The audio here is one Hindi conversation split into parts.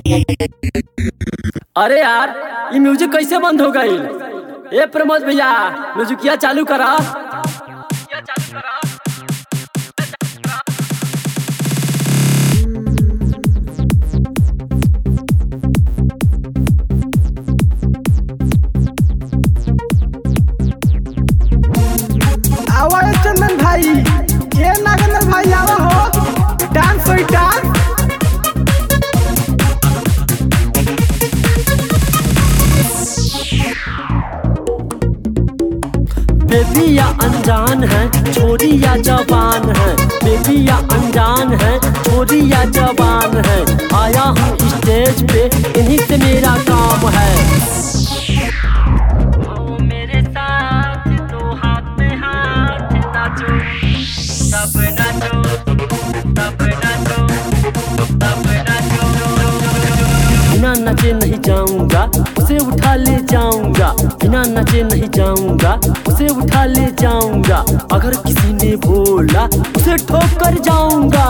अरे यार ये म्यूजिक कैसे बंद हो गई? ए प्रमोद भैया म्यूजिकिया चालू करा। आवा चंदन भाई, ये नागेंद्र भाई आवा हो, डांस होई डांस। बेबी या अनजान है छोरी या जवान है, बेबी या अनजान है छोरी या जवान है, आया हूँ स्टेज पे इन्हीं से मेरा काम है। मेरे साथ दो हाथ में हाथ नाचो, सब नाचो, सब नाचो, सब नाचो। बिना नचे नहीं जाऊंगा उसे उठा ले जाऊंगा, बिना नचे नहीं जाऊंगा उसे उठा ले जाऊंगा, अगर किसी ने बोला उसे ठोक कर जाऊंगा।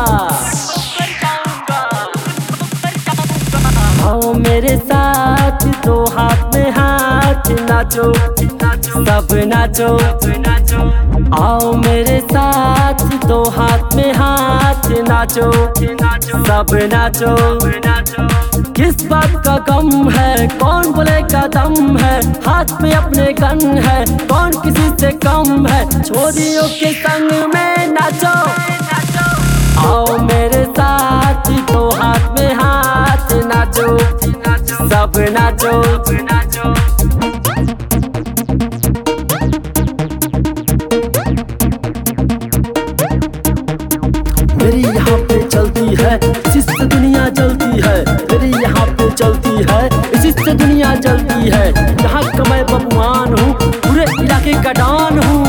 आओ मेरे साथ दो हाथ में हाथ नाचो, सब नाचो, आओ मेरे साथ दो हाथ में हाथ नाचो, सब नाचो। किस बात का गम है, कौन बोलेगा दम है, हाथ में अपने गन है, कौन किसी से कम है, छोरियों के संग में नाचो। आओ मेरे साथ दो हाथ में हाथ नाचो, सब नाचो। मेरी यहाँ पे चलती है इसी से दुनिया जलती है, मेरी यहाँ पे चलती है इसी से दुनिया जलती है, यहाँ का मैं बबुआन हूँ, पूरे इलाके का डॉन हूँ।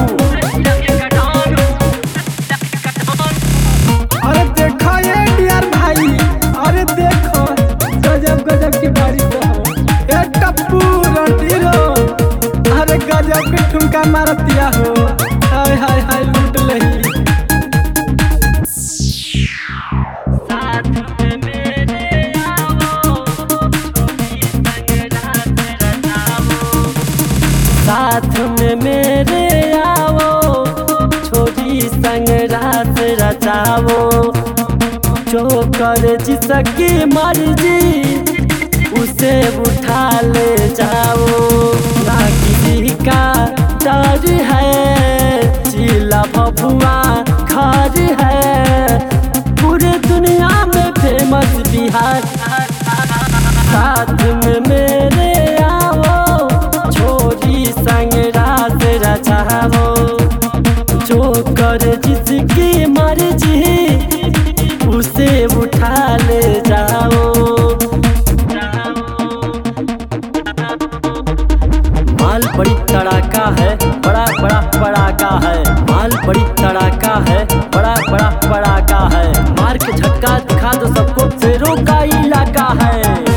अरे देखो ये डियर भाई, अरे देखो गजब गजब की बारिश हो, ये टप्पू रणधीरो, अरे गजब के ठुमका मार दिया हो, हाय हाय हाय लूट लही। साथ में मेरे आओ छोरी संग रात रचाओ, जो कर जिसकी मर्जी उसे उठा ले जाओ, ना किसी का डर है, जिला भभुआ घर है, पूरे दुनिया में फेमस बिहार। साथ में मेरे आओ छोरी संग रात रचाओ, जो कर जिसकी मर्जी उसे उठा ले जाओ। माल बड़ी तड़ाका है, बड़ा बड़ा पड़ाका है, माल बड़ी तड़ाका है, बड़ा बड़ा पड़ाका है, मार के झटका दिखा दो सबको, शेरों का इलाका है।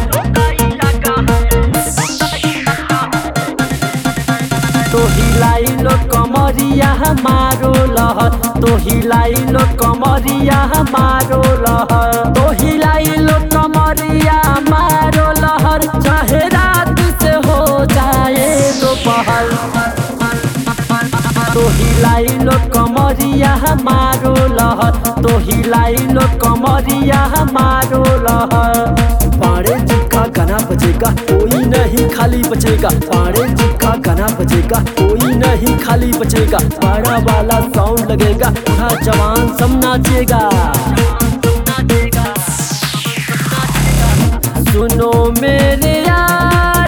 तो हिलाई लो कमरिया मारो लहर, तो हिलाई लो कमरिया मारो लहर, तो हिलाई लो कमरिया मारो लहर, चाहे रात से हो जाए दोपहर। तो हिलाई लो कमरिया मारो लहर, तो हिलाई लो कमरिया मारो लहर। पाड़े जी का गाना बजेगा कोई नहीं खाली बचेगा, पाड़े जी का गाना बजेगा कोई नहीं खाली बचेगा, पाड़ा वाला साउंड लगेगा पूरा जवान सब नाचेगा। सुनो मेरे यार